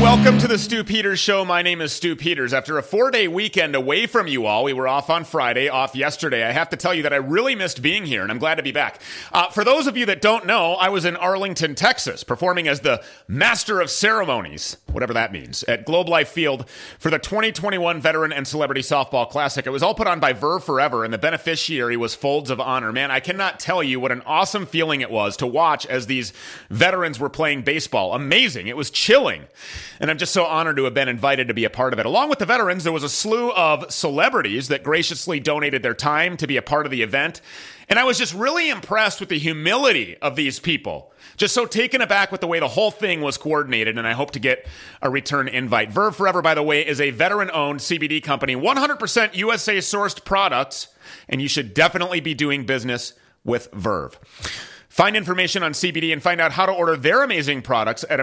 Welcome to the Stu Peters Show. My name is Stu Peters. After a 4-day weekend away from you all, we were off on Friday, off yesterday. I have to tell you that I really missed being here, and I'm glad to be back. For those of you that don't know, I was in Arlington, Texas, performing as the Master of Ceremonies, whatever that means, at Globe Life Field for the 2021 Veteran and Celebrity Softball Classic. It was all put on by Verve Forever, and the beneficiary was Folds of Honor. Man, I cannot tell you what an awesome feeling it was to watch as these veterans were playing baseball. Amazing. It was chilling. And I'm just so honored to have been invited to be a part of it. Along with the veterans, there was a slew of celebrities that graciously donated their time to be a part of the event. And I was just really impressed with the humility of these people. Just so taken aback with the way the whole thing was coordinated, and I hope to get a return invite. Verve Forever, by the way, is a veteran-owned CBD company, 100% USA-sourced products, and you should definitely be doing business with Verve. Find information on CBD and find out how to order their amazing products at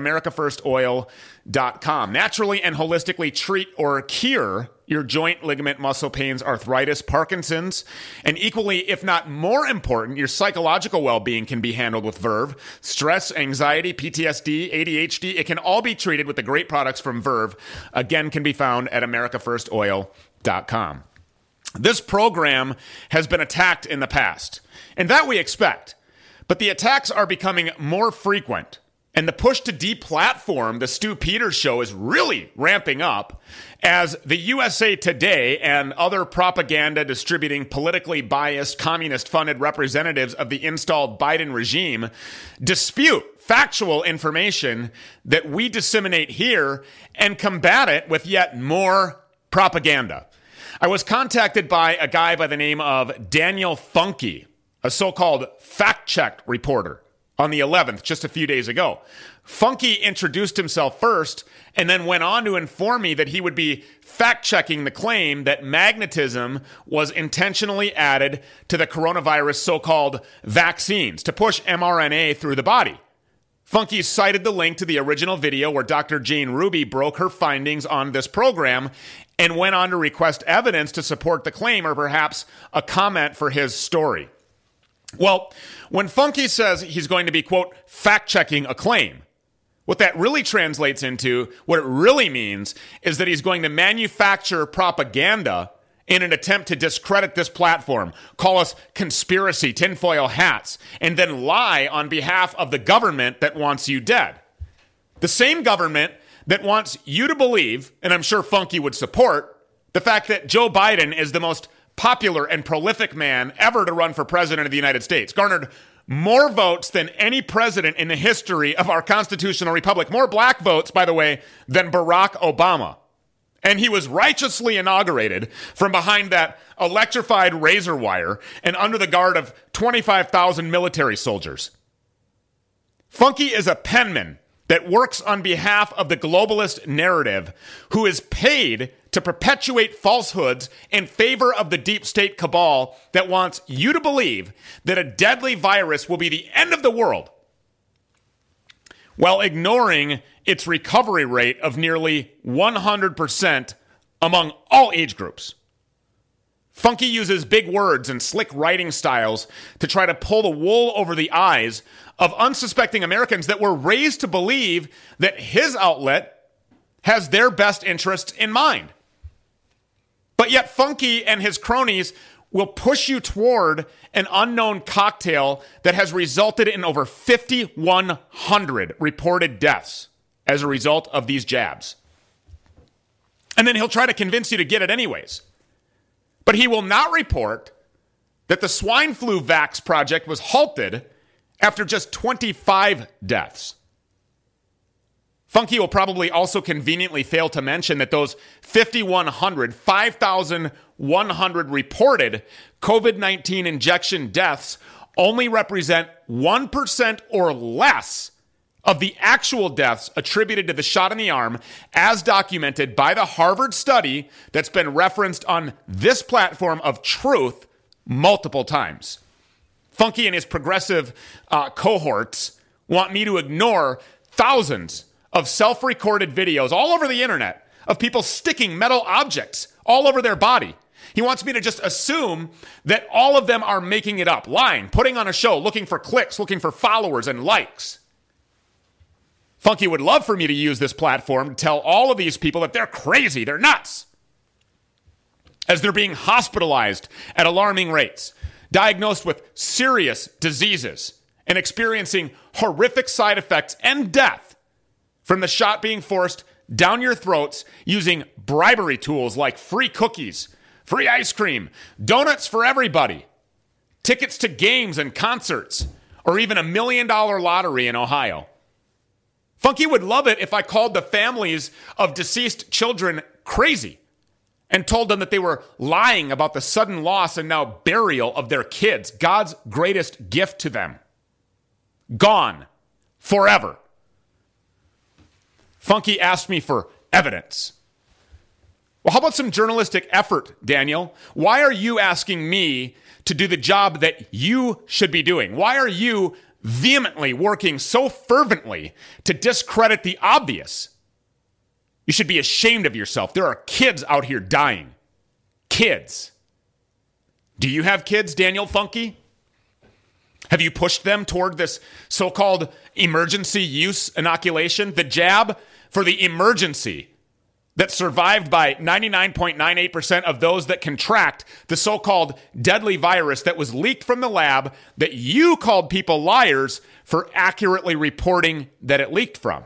americafirstoil.com. Naturally and holistically treat or cure your joint, ligament, muscle pains, arthritis, Parkinson's, and equally, if not more important, your psychological well-being can be handled with Verve. Stress, anxiety, PTSD, ADHD, it can all be treated with the great products from Verve. Again, can be found at americafirstoil.com. This program has been attacked in the past, and that we expect. But the attacks are becoming more frequent, and the push to deplatform the Stu Peters Show is really ramping up as the USA Today and other propaganda distributing politically biased, communist-funded representatives of the installed Biden regime dispute factual information that we disseminate here and combat it with yet more propaganda. I was contacted by a guy by the name of Daniel Funke, a so-called fact-check reporter, on the 11th, just a few days ago. Funke introduced himself first and then went on to inform me that he would be fact-checking the claim that magnetism was intentionally added to the coronavirus so-called vaccines to push mRNA through the body. Funke cited the link to the original video where Dr. Jane Ruby broke her findings on this program and went on to request evidence to support the claim or perhaps a comment for his story. Well, when Funke says he's going to be, quote, fact-checking a claim, what that really translates into, what it really means, is that he's going to manufacture propaganda in an attempt to discredit this platform, call us conspiracy tinfoil hats, and then lie on behalf of the government that wants you dead. The same government that wants you to believe, and I'm sure Funke would support, the fact that Joe Biden is the most popular and prolific man ever to run for president of the United States, garnered more votes than any president in the history of our constitutional republic, more black votes, by the way, than Barack Obama. And he was righteously inaugurated from behind that electrified razor wire and under the guard of 25,000 military soldiers. Funke is a penman that works on behalf of the globalist narrative, who is paid to perpetuate falsehoods in favor of the deep state cabal that wants you to believe that a deadly virus will be the end of the world, while ignoring its recovery rate of nearly 100% among all age groups. Funke uses big words and slick writing styles to try to pull the wool over the eyes of unsuspecting Americans that were raised to believe that his outlet has their best interests in mind. But yet Funke and his cronies will push you toward an unknown cocktail that has resulted in over 5,100 reported deaths as a result of these jabs. And then he'll try to convince you to get it anyways. But he will not report that the swine flu vax project was halted after just 25 deaths. Funke will probably also conveniently fail to mention that those 5,100 reported COVID-19 injection deaths only represent 1% or less of the actual deaths attributed to the shot in the arm, as documented by the Harvard study that's been referenced on this platform of truth multiple times. Funke and his progressive cohorts want me to ignore thousands of self-recorded videos all over the internet of people sticking metal objects all over their body. He wants me to just assume that all of them are making it up, lying, putting on a show, looking for clicks, looking for followers and likes. Funky would love for me to use this platform to tell all of these people that they're crazy, they're nuts, as they're being hospitalized at alarming rates, diagnosed with serious diseases, and experiencing horrific side effects and death from the shot being forced down your throats using bribery tools like free cookies, free ice cream, donuts for everybody, tickets to games and concerts, or even $1 million lottery in Ohio. Funky would love it if I called the families of deceased children crazy and told them that they were lying about the sudden loss and now burial of their kids, God's greatest gift to them. Gone. Forever. Funky asked me for evidence. Well, how about some journalistic effort, Daniel? Why are you asking me to do the job that you should be doing? Why are you vehemently working so fervently to discredit the obvious? You should be ashamed of yourself. There are kids out here dying. Kids. Do you have kids, Daniel Funky? Have you pushed them toward this so-called emergency use inoculation, the jab for the emergency that survived by 99.98% of those that contract the so-called deadly virus that was leaked from the lab that you called people liars for accurately reporting that it leaked from?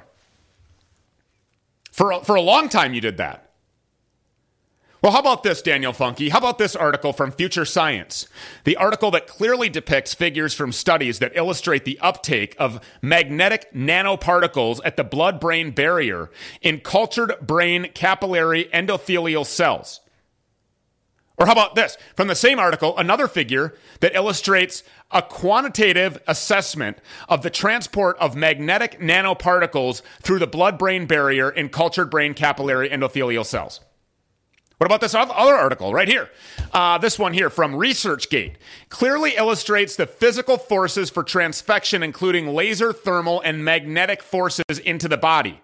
For a long time you did that. Well, how about this, Daniel Funky? How about this article from Future Science? The article that clearly depicts figures from studies that illustrate the uptake of magnetic nanoparticles at the blood-brain barrier in cultured brain capillary endothelial cells. Or how about this? From the same article, another figure that illustrates a quantitative assessment of the transport of magnetic nanoparticles through the blood-brain barrier in cultured brain capillary endothelial cells. What about this other article right here? This one here from ResearchGate clearly illustrates the physical forces for transfection, including laser, thermal, and magnetic forces into the body.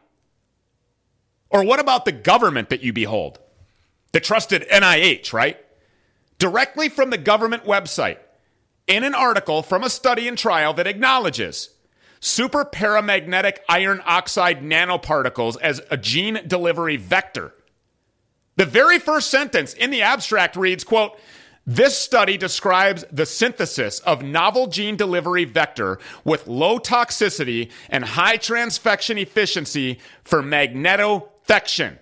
Or what about the government that you behold? The trusted NIH, right? Directly from the government website, in an article from a study and trial that acknowledges super paramagnetic iron oxide nanoparticles as a gene delivery vector. The very first sentence in the abstract reads, quote, "This study describes the synthesis of novel gene delivery vector with low toxicity and high transfection efficiency for magnetofection."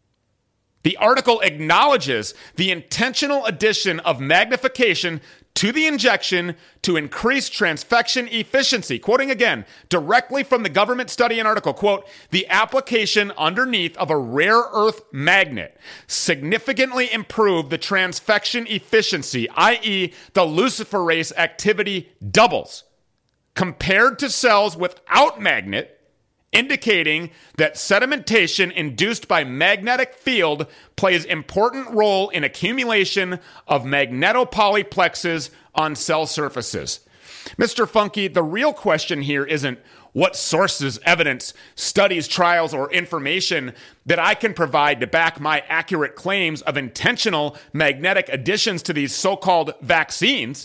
The article acknowledges the intentional addition of magnification to the injection to increase transfection efficiency. Quoting again, directly from the government study and article, quote, "The application underneath of a rare earth magnet significantly improved the transfection efficiency, i.e. the luciferase activity doubles, compared to cells without magnet, indicating that sedimentation induced by magnetic field plays important role in accumulation of magnetopolyplexes on cell surfaces." Mr. Funky, the real question here isn't what sources, evidence, studies, trials, or information that I can provide to back my accurate claims of intentional magnetic additions to these so-called vaccines,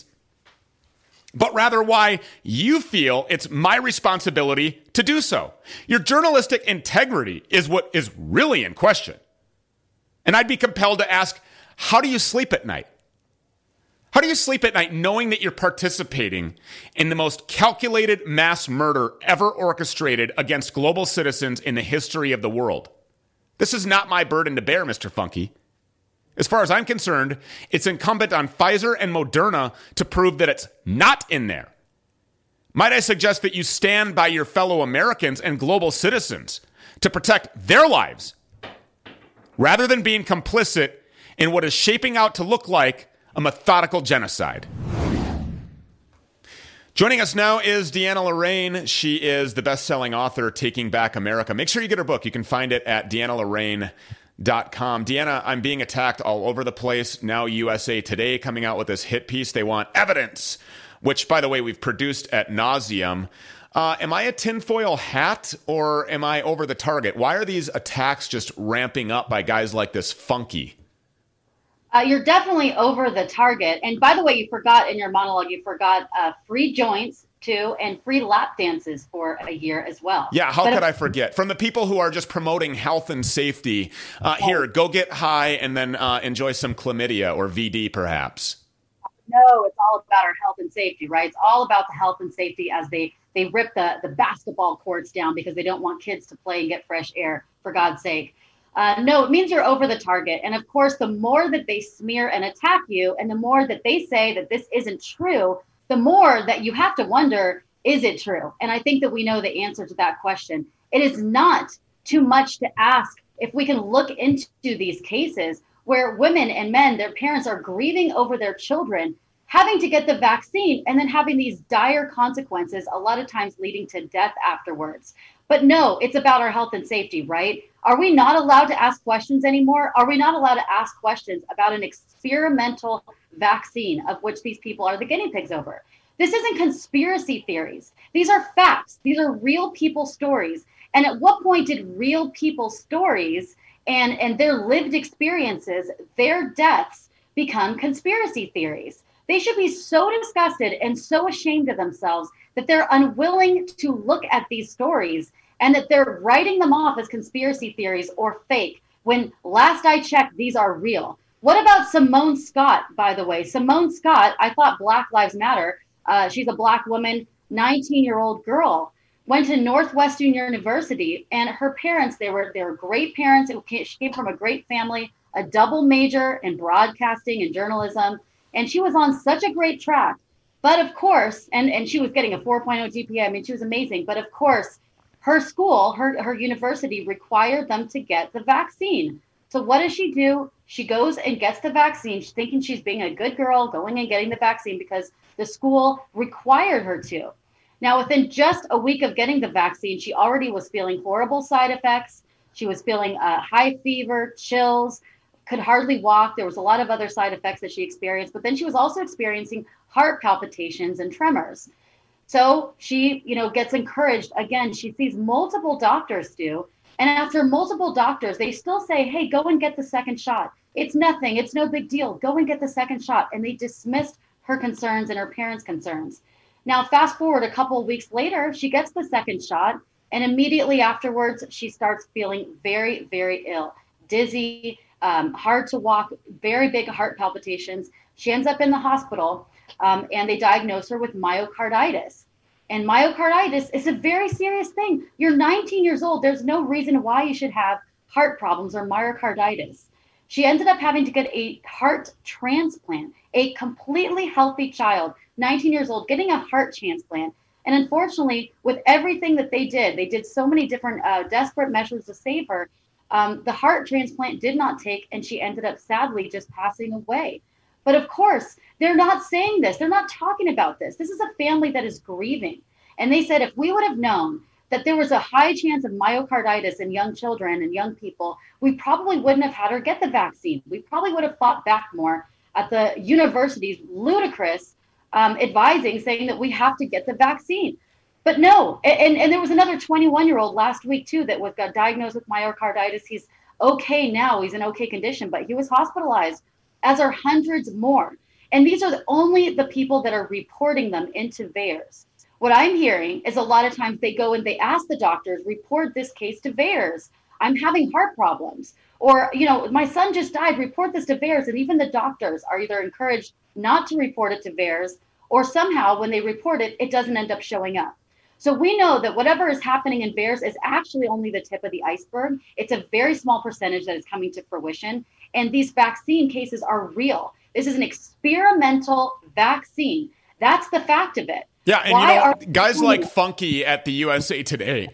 but rather why you feel it's my responsibility to do so. Your journalistic integrity is what is really in question. And I'd be compelled to ask, how do you sleep at night? How do you sleep at night knowing that you're participating in the most calculated mass murder ever orchestrated against global citizens in the history of the world? This is not my burden to bear, Mr. Funky. As far as I'm concerned, it's incumbent on Pfizer and Moderna to prove that it's not in there. Might I suggest that you stand by your fellow Americans and global citizens to protect their lives, rather than being complicit in what is shaping out to look like a methodical genocide. Joining us now is Deanna Lorraine. She is the best-selling author, Taking Back America. Make sure you get her book. You can find it at DeannaLorraine.com. Deanna, I'm being attacked all over the place. Now USA Today coming out with this hit piece. They want evidence, which, by the way, we've produced at nauseum. Am I a tinfoil hat or am I over the target? Why are these attacks just ramping up by guys like this Funky? You're definitely over the target. And by the way, you forgot in your monologue, you forgot free joints, too, and free lap dances for a year as well. Yeah, how could I forget? From the people who are just promoting health and safety, here, go get high and then enjoy some chlamydia or VD perhaps. No, it's all about our health and safety, right? It's all about the health and safety as they rip the basketball courts down because they don't want kids to play and get fresh air, for God's sake. No, it means you're over the target. And of course, the more that they smear and attack you, and the more that they say that this isn't true, the more that you have to wonder, is it true? And I think that we know the answer to that question. It is not too much to ask if we can look into these cases where women and men, their parents are grieving over their children, having to get the vaccine and then having these dire consequences, a lot of times leading to death afterwards. But no, it's about our health and safety, right? Are we not allowed to ask questions anymore? Are we not allowed to ask questions about an experimental vaccine of which these people are the guinea pigs over? This isn't conspiracy theories. These are facts. These are real people stories. And at what point did real people stories and their lived experiences, their deaths, become conspiracy theories? They should be so disgusted and so ashamed of themselves that they're unwilling to look at these stories and that they're writing them off as conspiracy theories or fake, when last I checked, these are real. What about Simone Scott, by the way? Simone Scott, I thought Black Lives Matter. She's a Black woman, 19-year-old girl, went to Northwestern University, and her parents, they were great parents. She came from a great family, a double major in broadcasting and journalism, and she was on such a great track. But of course, and she was getting a 4.0 GPA. I mean, she was amazing. But of course, her school, her university required them to get the vaccine. So what does she do? She goes and gets the vaccine. She's thinking she's being a good girl, going and getting the vaccine because the school required her to. Now, within just a week of getting the vaccine, she already was feeling horrible side effects. She was feeling high fever, chills, could hardly walk. There was a lot of other side effects that she experienced, but then she was also experiencing heart palpitations and tremors. So she, gets encouraged. Again, she sees multiple doctors and after multiple doctors, they still say, hey, go and get the second shot. It's nothing. It's no big deal. Go and get the second shot. And they dismissed her concerns and her parents' concerns. Now, fast forward a couple of weeks later, she gets the second shot. And immediately afterwards, she starts feeling very, very ill, dizzy, hard to walk, very big heart palpitations. She ends up in the hospital and they diagnose her with myocarditis. And myocarditis is a very serious thing. You're 19 years old. There's no reason why you should have heart problems or myocarditis. She ended up having to get a heart transplant, a completely healthy child, 19 years old, getting a heart transplant. And unfortunately, with everything that they did so many different desperate measures to save her. The heart transplant did not take, and she ended up sadly just passing away. But of course, they're not saying this. They're not talking about this. This is a family that is grieving. And they said, if we would have known that there was a high chance of myocarditis in young children and young people, we probably wouldn't have had her get the vaccine. We probably would have fought back more at the university's ludicrous advising, saying that we have to get the vaccine. But no, and there was another 21-year-old last week, too, that got diagnosed with myocarditis. He's okay now. He's in okay condition, but he was hospitalized, as are hundreds more. And these are only the people that are reporting them into VAERS. What I'm hearing is a lot of times they go and they ask the doctors, report this case to VAERS. I'm having heart problems. Or, my son just died, report this to VAERS. And even the doctors are either encouraged not to report it to VAERS, or somehow when they report it, it doesn't end up showing up. So we know that whatever is happening in VAERS is actually only the tip of the iceberg. It's a very small percentage that is coming to fruition. And these vaccine cases are real. This is an experimental vaccine. That's the fact of it. Yeah, and guys like Funky at the USA Today,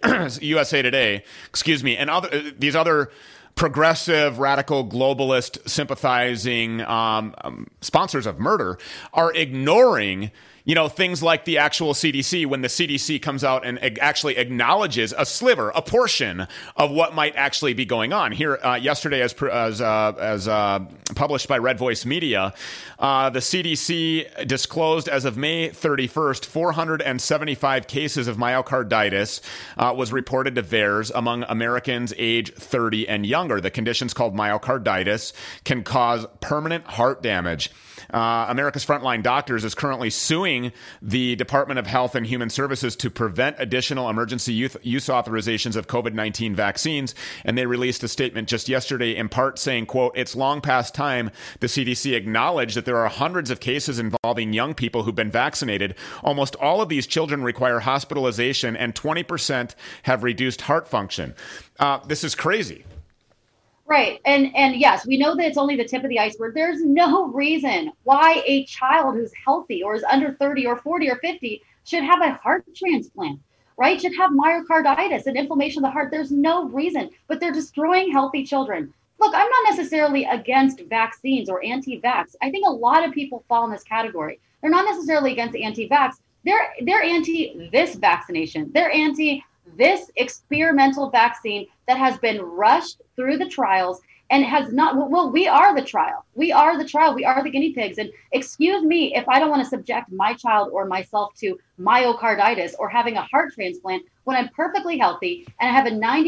and these other progressive, radical, globalist, sympathizing sponsors of murder are ignoring things like the actual CDC, when the CDC comes out and actually acknowledges a sliver, a portion of what might actually be going on. Here, yesterday, as published by Red Voice Media, the CDC disclosed as of May 31st, 475 cases of myocarditis was reported to VAERS among Americans age 30 and younger. The condition's called myocarditis, can cause permanent heart damage. America's Frontline Doctors is currently suing urging the Department of Health and Human Services to prevent additional emergency use authorizations of COVID-19 vaccines. And they released a statement just yesterday in part saying, quote, "It's long past time the CDC acknowledged that there are hundreds of cases involving young people who've been vaccinated. Almost all of these children require hospitalization and 20% have reduced heart function." This is crazy. Right. And yes, we know that it's only the tip of the iceberg. There's no reason why a child who's healthy or is under 30 or 40 or 50 should have a heart transplant, right? Should have myocarditis and inflammation of the heart. There's no reason, but they're destroying healthy children. Look, I'm not necessarily against vaccines or anti-vax. I think a lot of people fall in this category. They're not necessarily against anti-vax. They're anti this vaccination. They're anti this experimental vaccine that has been rushed through the trials and has not, well, we are the trial. We are the trial. We are the guinea pigs. And excuse me if I don't want to subject my child or myself to myocarditis or having a heart transplant when I'm perfectly healthy and I have a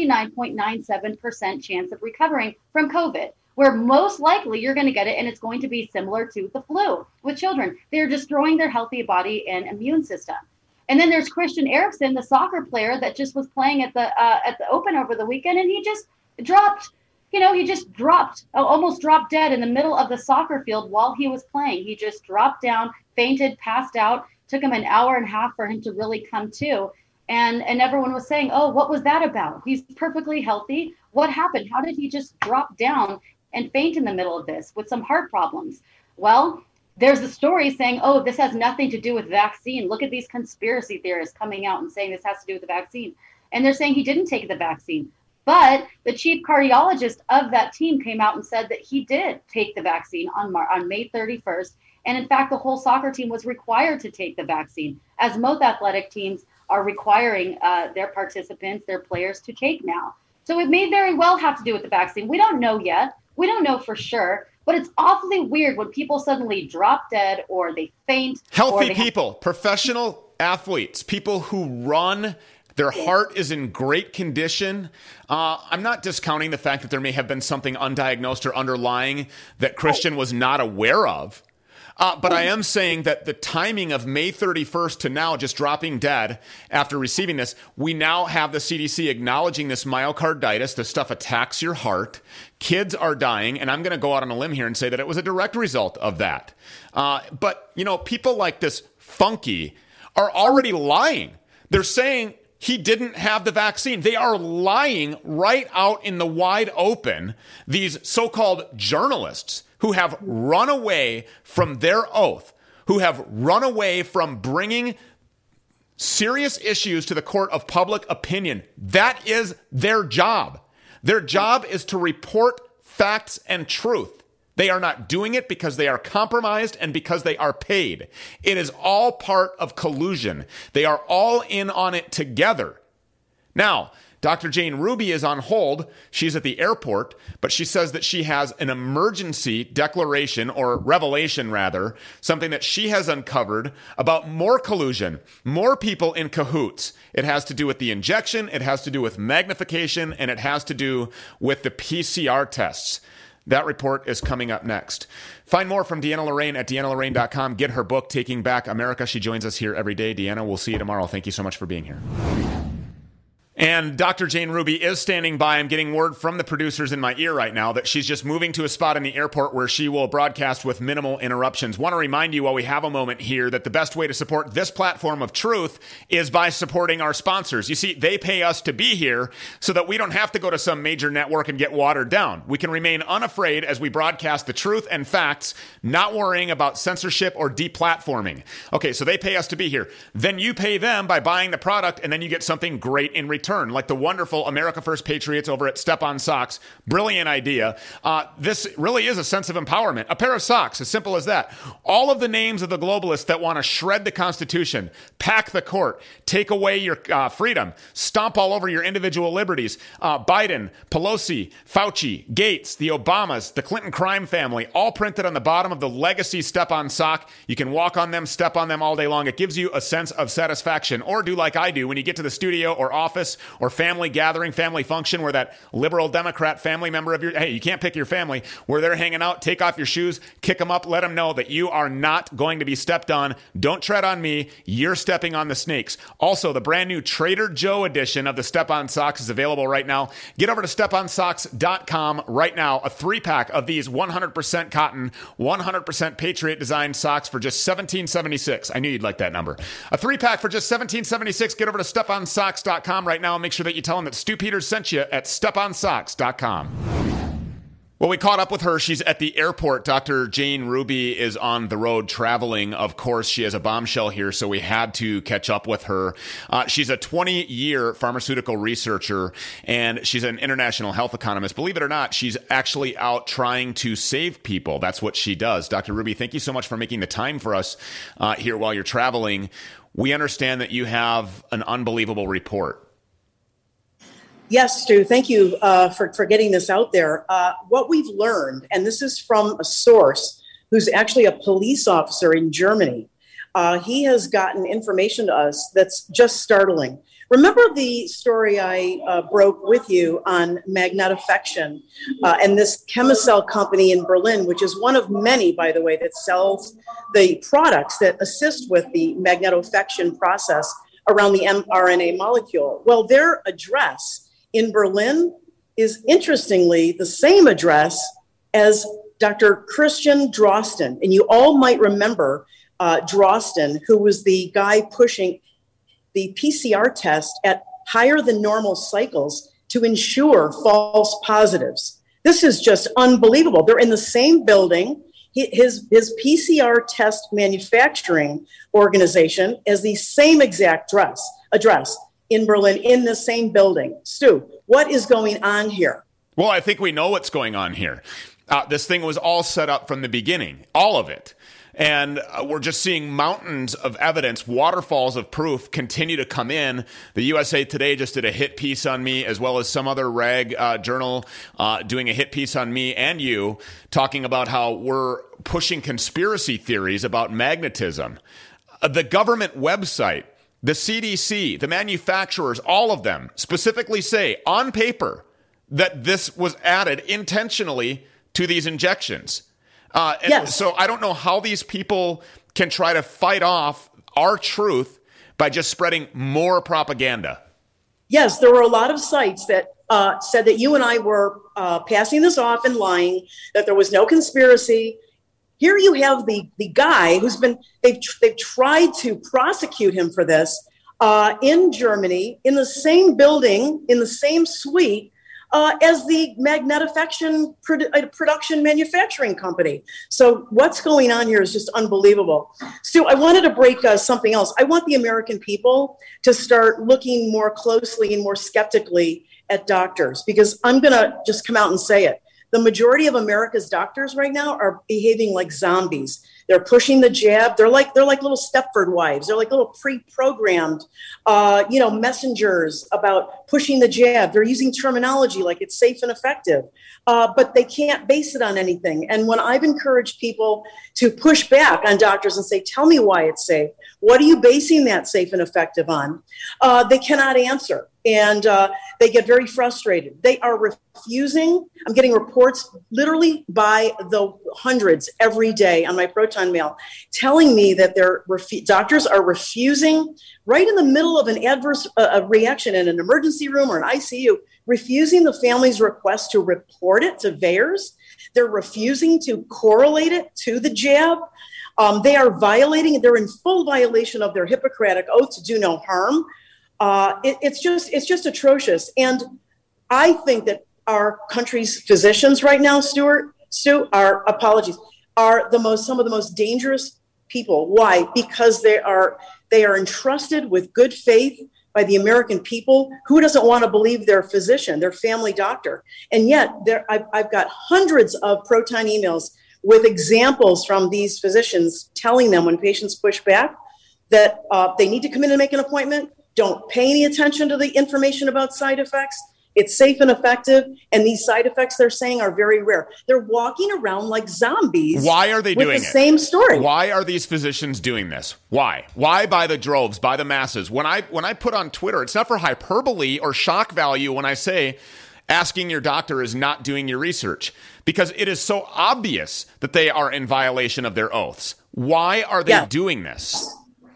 99.97% chance of recovering from COVID, where most likely you're going to get it and it's going to be similar to the flu with children. They're destroying their healthy body and immune system. And then there's Christian Eriksen, the soccer player that just was playing at the Open over the weekend, and he just dropped, almost dropped dead in the middle of the soccer field while he was playing. He just dropped down, fainted, passed out. Took him an hour and a half for him to really come to. And everyone was saying, "Oh, what was that about? He's perfectly healthy. What happened? How did he just drop down and faint in the middle of this with some heart problems?" Well, there's a story saying, "Oh, this has nothing to do with vaccine. Look at these conspiracy theorists coming out and saying this has to do with the vaccine." And they're saying he didn't take the vaccine. But the chief cardiologist of that team came out and said that he did take the vaccine on May 31st. And in fact, the whole soccer team was required to take the vaccine, as most athletic teams are requiring their participants, their players, to take now. So it may very well have to do with the vaccine. We don't know yet. We don't know for sure. But it's awfully weird when people suddenly drop dead or they faint. Healthy people, professional athletes, people who run, their heart is in great condition. I'm not discounting the fact that there may have been something undiagnosed or underlying that Christian was not aware of. But I am saying that the timing of May 31st to now just dropping dead after receiving this, we now have the CDC acknowledging this myocarditis. This stuff attacks your heart. Kids are dying. And I'm going to go out on a limb here and say that it was a direct result of that. But, people like this Funky are already lying. They're saying he didn't have the vaccine. They are lying right out in the wide open. These so-called journalists who have run away from their oath, who have run away from bringing serious issues to the court of public opinion. That is their job. Their job is to report facts and truth. They are not doing it because they are compromised and because they are paid. It is all part of collusion. They are all in on it together. Now, Dr. Jane Ruby is on hold. She's at the airport, but she says that she has an emergency declaration, or revelation rather, something that she has uncovered about more collusion, more people in cahoots. It has to do with the injection, it has to do with magnification, and it has to do with the PCR tests. That report is coming up next. Find more from Deanna Lorraine at DeannaLorraine.com. Get her book, Taking Back America. She joins us here every day. Deanna, we'll see you tomorrow. Thank you so much for being here. And Dr. Jane Ruby is standing by. I'm getting word from the producers in my ear right now that she's just moving to a spot in the airport where she will broadcast with minimal interruptions. Want to remind you while we have a moment here that the best way to support this platform of truth is by supporting our sponsors. You see, they pay us to be here so that we don't have to go to some major network and get watered down. We can remain unafraid as we broadcast the truth and facts, not worrying about censorship or deplatforming. Okay, so they pay us to be here. Then you pay them by buying the product, and then you get something great in return. Like the wonderful America First Patriots over at Step On Socks. Brilliant idea. This really is a sense of empowerment. A pair of socks, as simple as that. All of the names of the globalists that want to shred the Constitution, pack the court, take away your freedom, stomp all over your individual liberties. Biden, Pelosi, Fauci, Gates, the Obamas, the Clinton crime family, all printed on the bottom of the legacy Step On sock. You can walk on them, step on them all day long. It gives you a sense of satisfaction. Or do like I do when you get to the studio or office Christmas or family gathering, family function where that liberal Democrat family member of hey, you can't pick your family, where they're hanging out, take off your shoes, kick them up, let them know that you are not going to be stepped on. Don't tread on me. You're stepping on the snakes. Also, the brand new Trader Joe edition of the Step-On Socks is available right now. Get over to steponsocks.com right now. A 3-pack of these 100% cotton, 100% Patriot design socks for just $17.76. I knew you'd like that number. A 3-pack for just $17.76. Get over to steponsocks.com right now and make sure that you tell them that Stu Peters sent you at steponsocks.com. Well, we caught up with her. She's at the airport. Dr. Jane Ruby is on the road traveling. Of course, she has a bombshell here, so we had to catch up with her. She's a 20-year pharmaceutical researcher, and she's an international health economist. Believe it or not, she's actually out trying to save people. That's what she does. Dr. Ruby, thank you so much for making the time for us here while you're traveling. We understand that you have an unbelievable report. Yes, Stu, thank you for getting this out there. What we've learned, and this is from a source who's actually a police officer in Germany, he has gotten information to us that's just startling. Remember the story I broke with you on magnetofection and this Chemicell company in Berlin, which is one of many, by the way, that sells the products that assist with the magnetofection process around the mRNA molecule. Well, their address in Berlin is interestingly the same address as Dr. Christian Drosten. And you all might remember Drosten, who was the guy pushing the PCR test at higher than normal cycles to ensure false positives. This is just unbelievable. They're in the same building. His PCR test manufacturing organization is the same exact address in Berlin, in the same building. Stu, what is going on here? Well, I think we know what's going on here. This thing was all set up from the beginning, all of it. And we're just seeing mountains of evidence, waterfalls of proof continue to come in. The USA Today just did a hit piece on me, as well as some other rag journal doing a hit piece on me and you, talking about how we're pushing conspiracy theories about magnetism. The government website, the CDC, the manufacturers, all of them specifically say on paper that this was added intentionally to these injections. Yes. So I don't know how these people can try to fight off our truth by just spreading more propaganda. Yes, there were a lot of sites that said that you and I were passing this off and lying, that there was no conspiracy. Here you have the guy who's been, they've tried to prosecute him for this in Germany, in the same building, in the same suite as the magnetofection production manufacturing company. So what's going on here is just unbelievable. Stu, I wanted to break something else. I want the American people to start looking more closely and more skeptically at doctors, because I'm going to just come out and say it. The majority of America's doctors right now are behaving like zombies. They're pushing the jab. They're like little Stepford wives. They're like little pre-programmed, messengers about pushing the jab. They're using terminology like it's safe and effective, but they can't base it on anything. And when I've encouraged people to push back on doctors and say, tell me why it's safe, what are you basing that safe and effective on? They cannot answer. And they get very frustrated. They are refusing. I'm getting reports literally by the hundreds every day on my Proton Mail telling me that doctors are refusing right in the middle of an adverse reaction in an emergency room or an ICU, refusing the family's request to report it to VAERS. They're refusing to correlate it to the jab. They are they're in full violation of their Hippocratic oath to do no harm. It's just atrocious. And I think that our country's physicians right now, Stu, are some of the most dangerous people. Why? Because they are entrusted with good faith by the American people. Who doesn't want to believe their physician, their family doctor? And yet I've got hundreds of Proton emails with examples from these physicians telling them when patients push back that they need to come in and make an appointment. Don't pay any attention to the information about side effects. It's safe and effective, and these side effects they're saying are very rare. They're walking around like zombies. Why are they doing it? With the same story. Why are these physicians doing this? Why? Why by the droves, by the masses? When I put on Twitter, it's not for hyperbole or shock value when I say asking your doctor is not doing your research, because it is so obvious that they are in violation of their oaths. Why are they doing this?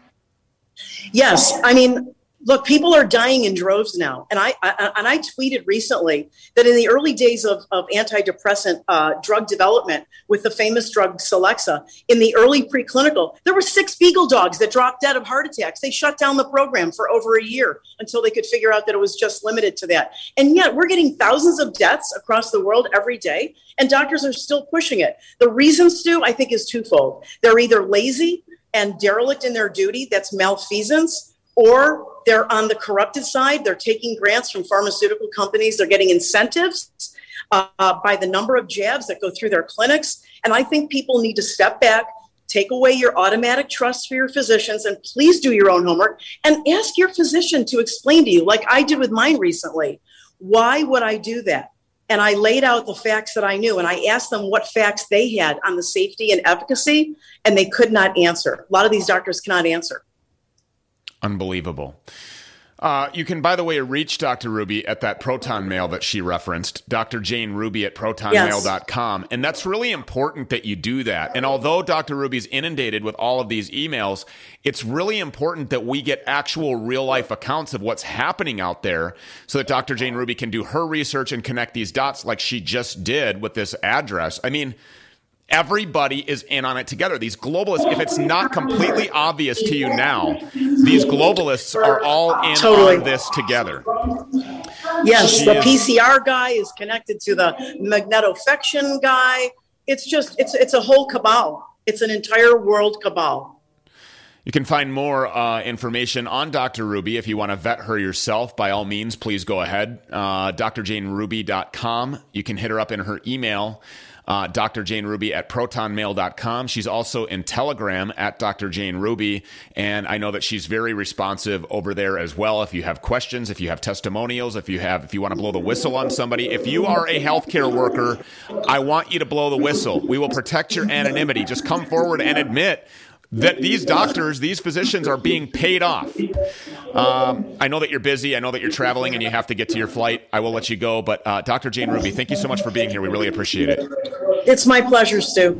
Yes. I mean, look, people are dying in droves now. And I tweeted recently that in the early days of antidepressant drug development with the famous drug Celexa, in the early preclinical, there were 6 beagle dogs that dropped dead of heart attacks. They shut down the program for over a year until they could figure out that it was just limited to that. And yet we're getting thousands of deaths across the world every day, and doctors are still pushing it. The reason, Stu, I think is twofold. They're either lazy and derelict in their duty, that's malfeasance, or they're on the corrupted side. They're taking grants from pharmaceutical companies. They're getting incentives by the number of jabs that go through their clinics. And I think people need to step back, take away your automatic trust for your physicians, and please do your own homework and ask your physician to explain to you, like I did with mine recently. Why would I do that? And I laid out the facts that I knew, and I asked them what facts they had on the safety and efficacy, and they could not answer. A lot of these doctors cannot answer. Unbelievable. You can, by the way, reach Dr. Ruby at that Proton Mail that she referenced, Dr. Jane Ruby at protonmail.com. And that's really important that you do that. And although Dr. Ruby's inundated with all of these emails, it's really important that we get actual real-life accounts of what's happening out there so that Dr. Jane Ruby can do her research and connect these dots like she just did with this address. I mean, everybody is in on it together. These globalists, if it's not completely obvious to you now, these globalists are all in on this together. Yes, the PCR guy is connected to the magnetofection guy. It's just, it's a whole cabal. It's an entire world cabal. You can find more information on Dr. Ruby if you want to vet her yourself. By all means, please go ahead. drjaneruby.com. You can hit her up in her email. Dr. Jane Ruby at protonmail.com. She's also in Telegram at Dr. Jane Ruby, and I know that she's very responsive over there as well. If you have questions, if you have testimonials, if you want to blow the whistle on somebody, if you are a healthcare worker, I want you to blow the whistle. We will protect your anonymity. Just come forward and admit that these doctors, these physicians are being paid off. I know that you're busy. I know that you're traveling and you have to get to your flight. I will let you go. But Dr. Jane Ruby, thank you so much for being here. We really appreciate it. It's my pleasure, Stu.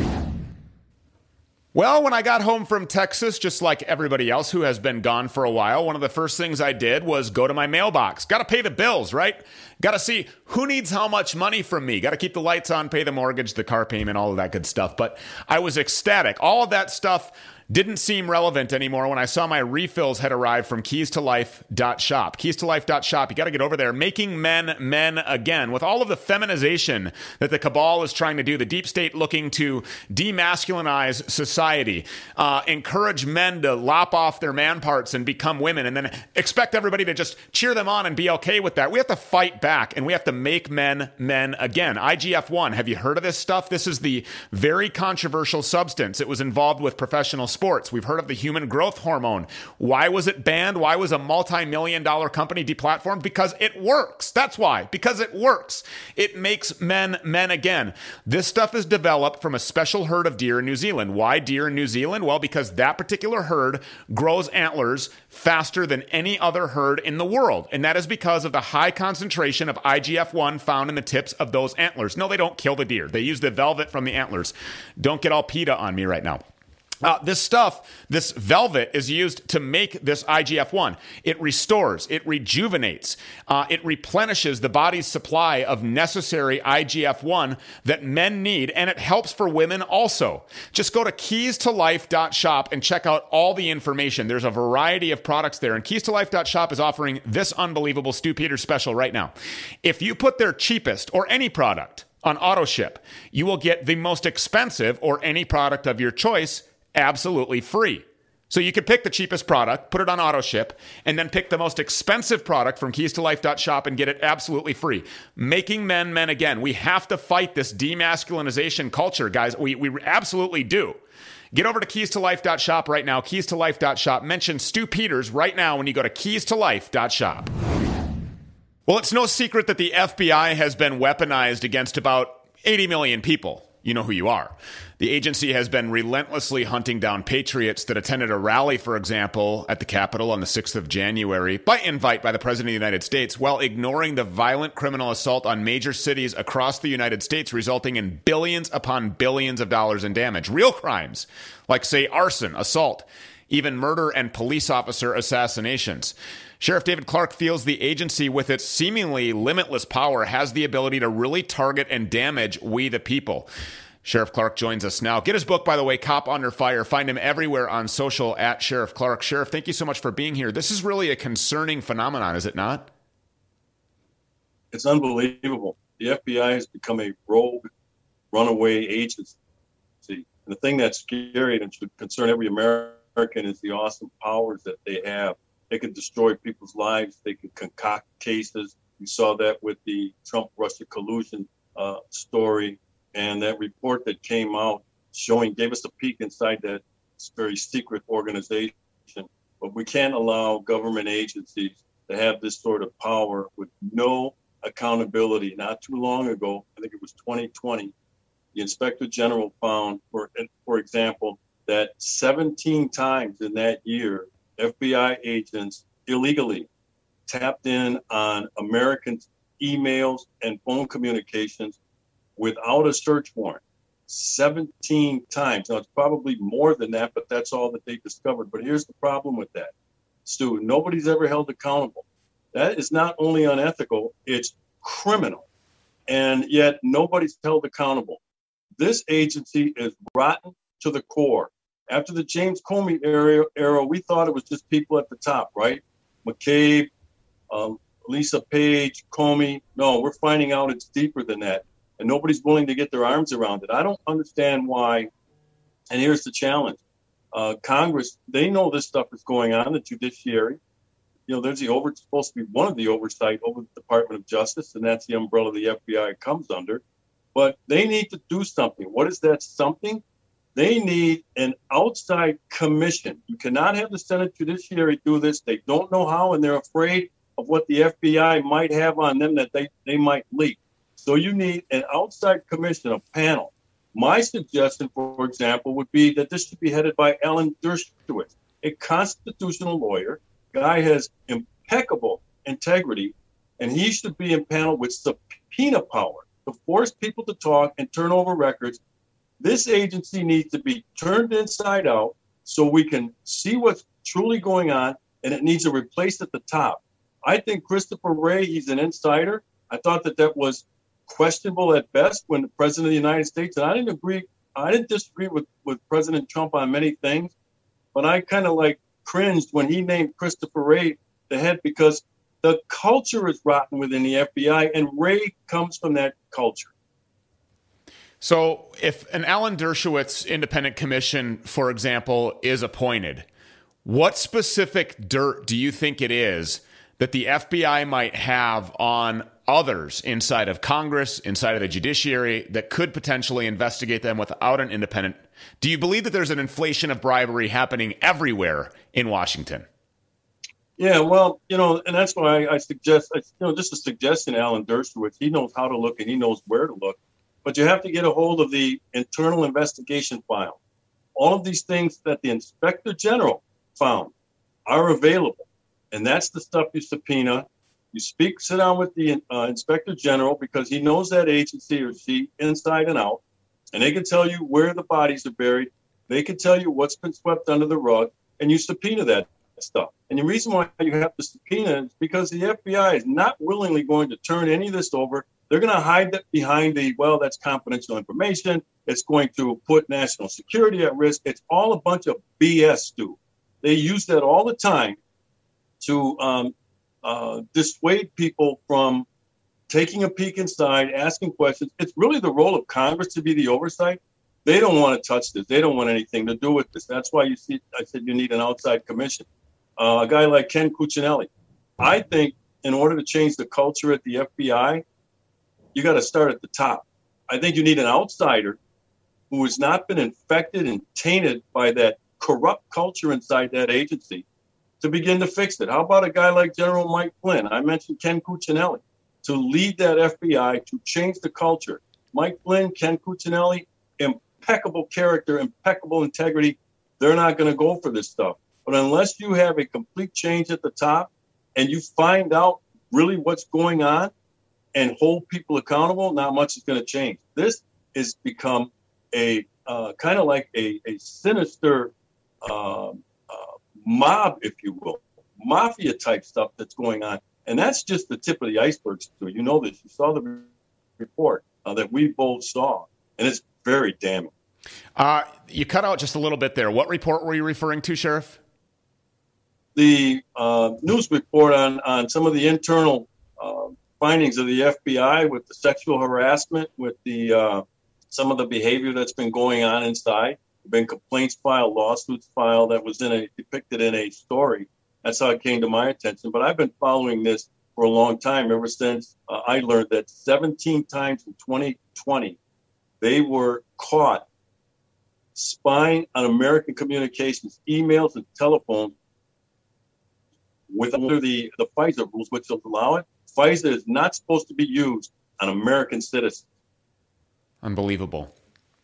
Well, when I got home from Texas, just like everybody else who has been gone for a while, one of the first things I did was go to my mailbox. Got to pay the bills, right? Got to see who needs how much money from me. Got to keep the lights on, pay the mortgage, the car payment, all of that good stuff. But I was ecstatic. All of that stuff didn't seem relevant anymore when I saw my refills had arrived from keystolife.shop. Keystolife.shop, you got to get over there. Making men men again. With all of the feminization that the cabal is trying to do, the deep state looking to demasculinize society, encourage men to lop off their man parts and become women, and then expect everybody to just cheer them on and be okay with that. We have to fight back, and we have to make men men again. IGF-1, have you heard of this stuff? This is the very controversial substance. It was involved with professional sports. We've heard of the human growth hormone. Why was it banned? Why was a multi-million-dollar company deplatformed? Because it works. That's why. Because it works. It makes men men again. This stuff is developed from a special herd of deer in New Zealand. Why deer in New Zealand? Well, because that particular herd grows antlers faster than any other herd in the world. And that is because of the high concentration of IGF-1 found in the tips of those antlers. No, they don't kill the deer. They use the velvet from the antlers. Don't get all PETA on me right now. This stuff, this velvet, is used to make this IGF-1. It restores, it rejuvenates, it replenishes the body's supply of necessary IGF-1 that men need, and it helps for women also. Just go to keystolife.shop and check out all the information. There's a variety of products there, and keystolife.shop is offering this unbelievable Stu Peters special right now. If you put their cheapest or any product on auto ship, you will get the most expensive or any product of your choice absolutely free. So you could pick the cheapest product, put it on auto ship, and then pick the most expensive product from keystolife.shop and get it absolutely free. Making men men again. We have to fight this demasculinization culture, guys. We absolutely do. Get over to keystolife.shop right now, keystolife.shop. Mention Stu Peters right now when you go to keystolife.shop. Well, it's no secret that the FBI has been weaponized against about 80 million people. You know who you are. The agency has been relentlessly hunting down patriots that attended a rally, for example, at the Capitol on the 6th of January by invite by the President of the United States, while ignoring the violent criminal assault on major cities across the United States, resulting in billions upon billions of dollars in damage. Real crimes like, say, arson, assault, even murder and police officer assassinations. Sheriff David Clarke feels the agency, with its seemingly limitless power, has the ability to really target and damage we the people. Sheriff Clarke joins us now. Get his book, by the way, Cop Under Fire. Find him everywhere on social at Sheriff Clarke. Sheriff, thank you so much for being here. This is really a concerning phenomenon, is it not? It's unbelievable. The FBI has become a rogue, runaway agency. And the thing that's scary and should concern every American is the awesome powers that they have. They can destroy people's lives. They can concoct cases. We saw that with the Trump-Russia collusion story, and that report that came out gave us a peek inside that very secret organization. But we can't allow government agencies to have this sort of power with no accountability. Not too long ago, I think it was 2020, the Inspector General found, for example, that 17 times in that year, FBI agents illegally tapped in on Americans' emails and phone communications without a search warrant. 17 times. Now, it's probably more than that, but that's all that they discovered. But here's the problem with that, Stu. Nobody's ever held accountable. That is not only unethical, it's criminal. And yet nobody's held accountable. This agency is rotten to the core. After the James Comey era, we thought it was just people at the top, right? McCabe, Lisa Page, Comey. No, we're finding out it's deeper than that. And nobody's willing to get their arms around it. I don't understand why. And here's the challenge. Congress, they know this stuff is going on, the judiciary. You know, there's supposed to be one of the oversight over the Department of Justice, and that's the umbrella the FBI comes under. But they need to do something. What is that something? They need an outside commission. You cannot have the Senate Judiciary do this. They don't know how, and they're afraid of what the FBI might have on them that they might leak. So you need an outside commission, a panel. My suggestion, for example, would be that this should be headed by Alan Dershowitz, a constitutional lawyer. Guy has impeccable integrity, and he should be impaneled with subpoena power to force people to talk and turn over records. This agency needs to be turned inside out so we can see what's truly going on, and it needs to replace at the top. I think Christopher Wray, he's an insider. I thought that was questionable at best when the President of the United States, and I didn't disagree with President Trump on many things, but I kind of cringed when he named Christopher Wray the head, because the culture is rotten within the FBI, and Wray comes from that culture. So if an Alan Dershowitz independent commission, for example, is appointed, what specific dirt do you think it is that the FBI might have on others inside of Congress, inside of the judiciary, that could potentially investigate them without an independent? Do you believe that there's an inflation of bribery happening everywhere in Washington? Yeah, well, and that's why I suggest, just a suggestion, Alan Dershowitz. He knows how to look and he knows where to look. But you have to get a hold of the internal investigation file. All of these things that the Inspector General found are available. And that's the stuff you subpoena. You sit down with the Inspector General, because he knows that agency or she inside and out. And they can tell you where the bodies are buried. They can tell you what's been swept under the rug. And you subpoena that stuff. And the reason why you have to subpoena is because the FBI is not willingly going to turn any of this over. They're going to hide that behind that's confidential information. It's going to put national security at risk. It's all a bunch of BS, Stu. They use that all the time to dissuade people from taking a peek inside, asking questions. It's really the role of Congress to be the oversight. They don't want to touch this. They don't want anything to do with this. That's why I said you need an outside commission. A guy like Ken Cuccinelli. I think in order to change the culture at the FBI, you got to start at the top. I think you need an outsider who has not been infected and tainted by that corrupt culture inside that agency to begin to fix it? How about a guy like General Mike Flynn? I mentioned Ken Cuccinelli to lead that FBI to change the culture. Mike Flynn, Ken Cuccinelli, impeccable character, impeccable integrity. They're not going to go for this stuff. But unless you have a complete change at the top and you find out really what's going on and hold people accountable, not much is going to change. This has become a kind of like a sinister mob, if you will, mafia type stuff that's going on. And that's just the tip of the iceberg. So you know this. You saw the report that we both saw, and it's very damning. You cut out just a little bit there. What report were you referring to, Sheriff? The news report on some of the internal findings of the FBI with the sexual harassment, with the some of the behavior that's been going on inside. There have been complaints filed, lawsuits filed that was depicted in a story. That's how it came to my attention. But I've been following this for a long time, ever since I learned that 17 times in 2020, they were caught spying on American communications, emails and telephones under the FISA rules, which will allow it. FISA is not supposed to be used on American citizens. Unbelievable.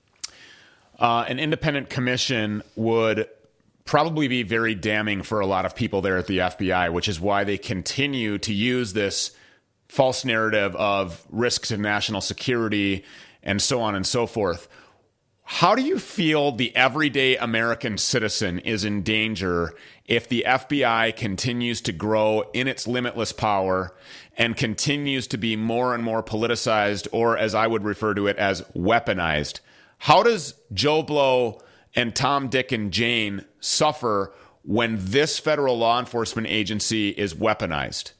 An independent commission would probably be very damning for a lot of people there at the FBI, which is why they continue to use this false narrative of risk to national security and so on and so forth. How do you feel the everyday American citizen is in danger if the FBI continues to grow in its limitless power and continues to be more and more politicized, or as I would refer to it, as weaponized? How does Joe Blow and Tom, Dick, and Jane suffer when this federal law enforcement agency is weaponized?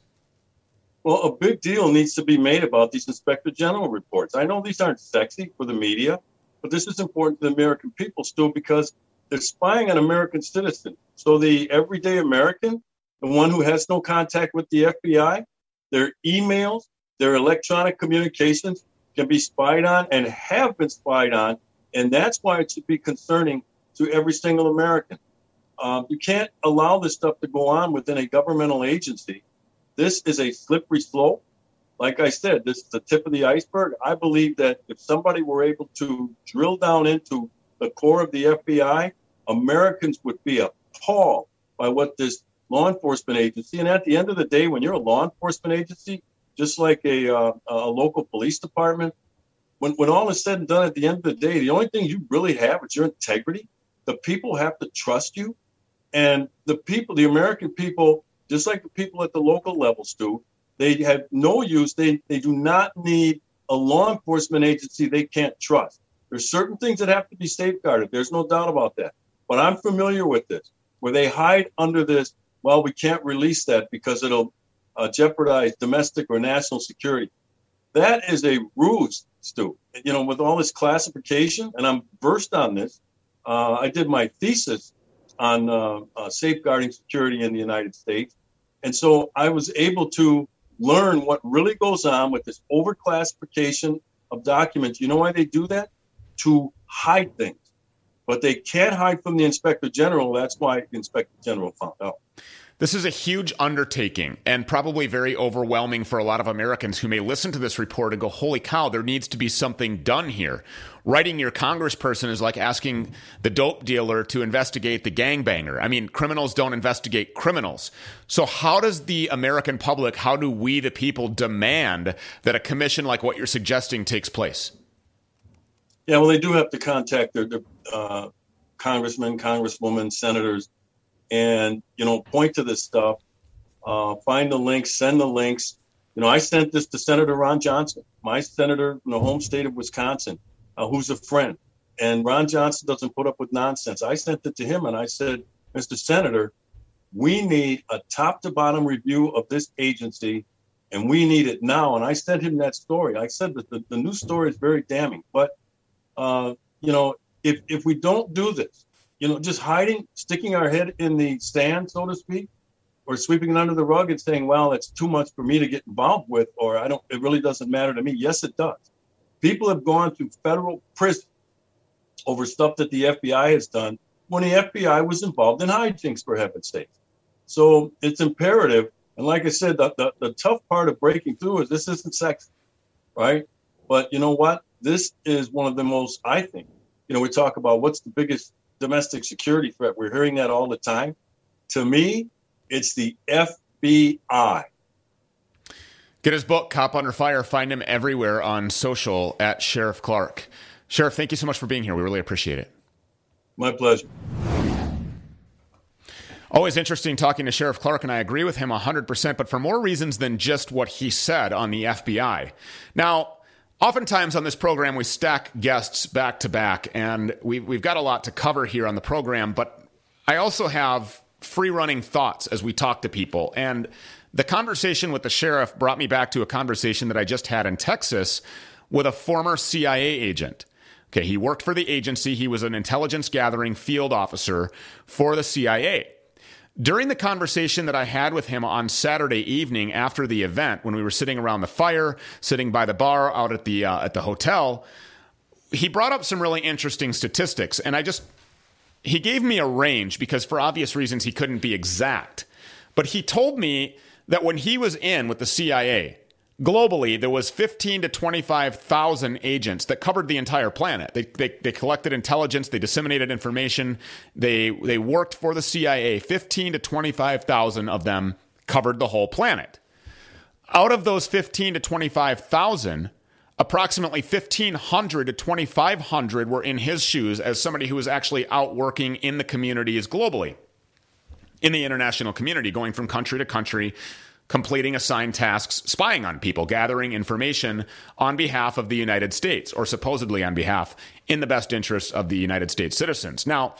Well, a big deal needs to be made about these Inspector General reports. I know these aren't sexy for the media, but this is important to the American people still, because they're spying on American citizens. So the everyday American, the one who has no contact with the FBI, their emails, their electronic communications can be spied on and have been spied on. And that's why it should be concerning to every single American. You can't allow this stuff to go on within a governmental agency. This is a slippery slope. Like I said, this is the tip of the iceberg. I believe that if somebody were able to drill down into the core of the FBI, Americans would be appalled by what this law enforcement agency, and at the end of the day, when you're a law enforcement agency, just like a local police department, when all is said and done, at the end of the day, the only thing you really have is your integrity. The people have to trust you. And the people, the American people, just like the people at the local levels do, they have no use. They do not need a law enforcement agency they can't trust. There's certain things that have to be safeguarded. There's no doubt about that. But I'm familiar with this, where they hide under this, well, we can't release that because it'll jeopardize domestic or national security. That is a ruse, Stu. You know, with all this classification, and I'm versed on this, I did my thesis on safeguarding security in the United States. And so I was able to learn what really goes on with this overclassification of documents. You know why they do that? To hide things. But they can't hide from the Inspector General. That's why the Inspector General found out. This is a huge undertaking and probably very overwhelming for a lot of Americans who may listen to this report and go, holy cow, there needs to be something done here. Writing your congressperson is like asking the dope dealer to investigate the gangbanger. I mean, criminals don't investigate criminals. So how does the American public, how do we, the people, demand that a commission like what you're suggesting takes place? Yeah, well, they do have to contact their congressmen, congresswomen, senators, and, you know, point to this stuff, find the links, send the links. You know, I sent this to Senator Ron Johnson, my senator from the home state of Wisconsin, who's a friend. And Ron Johnson doesn't put up with nonsense. I sent it to him and I said, Mr. Senator, we need a top to bottom review of this agency and we need it now. And I sent him that story. I said that the news story is very damning. But, you know, if we don't do this, you know, just hiding, sticking our head in the sand, so to speak, or sweeping it under the rug and saying, well, it's too much for me to get involved with, or it really doesn't matter to me. Yes, it does. People have gone to federal prison over stuff that the FBI has done when the FBI was involved in hijinks, for heaven's sake. So it's imperative. And like I said, the tough part of breaking through is this isn't sexy, right? But you know what? This is one of the most, I think, we talk about what's the biggest domestic security threat. We're hearing that all the time. To me, it's the FBI. Get his book, Cop Under Fire. Find him everywhere on social at Sheriff Clark. Sheriff, thank you so much for being here. We really appreciate it. My pleasure. Always interesting talking to Sheriff Clark, and I agree with him 100%, but for more reasons than just what he said on the FBI. Now, oftentimes on this program, we stack guests back to back, and we've got a lot to cover here on the program, but I also have free-running thoughts as we talk to people. And the conversation with the sheriff brought me back to a conversation that I just had in Texas with a former CIA agent. Okay, he worked for the agency. He was an intelligence gathering field officer for the CIA. During the conversation that I had with him on Saturday evening after the event, when we were sitting around the fire, sitting by the bar out at the hotel, he brought up some really interesting statistics. And he gave me a range because for obvious reasons he couldn't be exact. But he told me that when he was in with the CIA, globally, there was 15 to 25,000 agents that covered the entire planet. They collected intelligence, they disseminated information, they worked for the CIA. 15 to 25,000 of them covered the whole planet. Out of those 15 to 25,000, approximately 1,500 to 2,500 were in his shoes as somebody who was actually out working in the communities globally, in the international community, going from country to country, completing assigned tasks, spying on people, gathering information on behalf of the United States, or supposedly on behalf, in the best interests of the United States citizens. Now,